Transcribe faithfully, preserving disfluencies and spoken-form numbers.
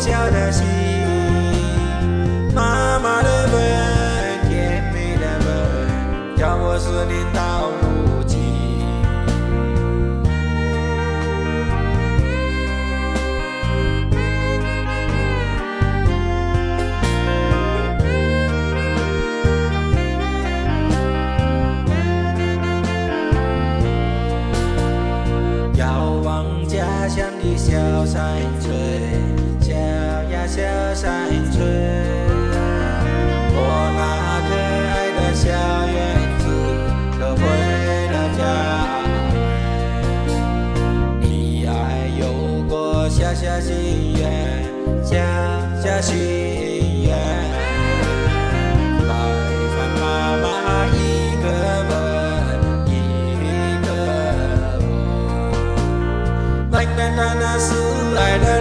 小的心，妈妈的吻，甜蜜的吻，叫我思念到如今。遥望家乡的小山村，小呀小山村，我那可爱的小园子都回了家门。你还有过小小心愿，小小心愿，来还妈妈一个吻，一个吻。来看那那是爱的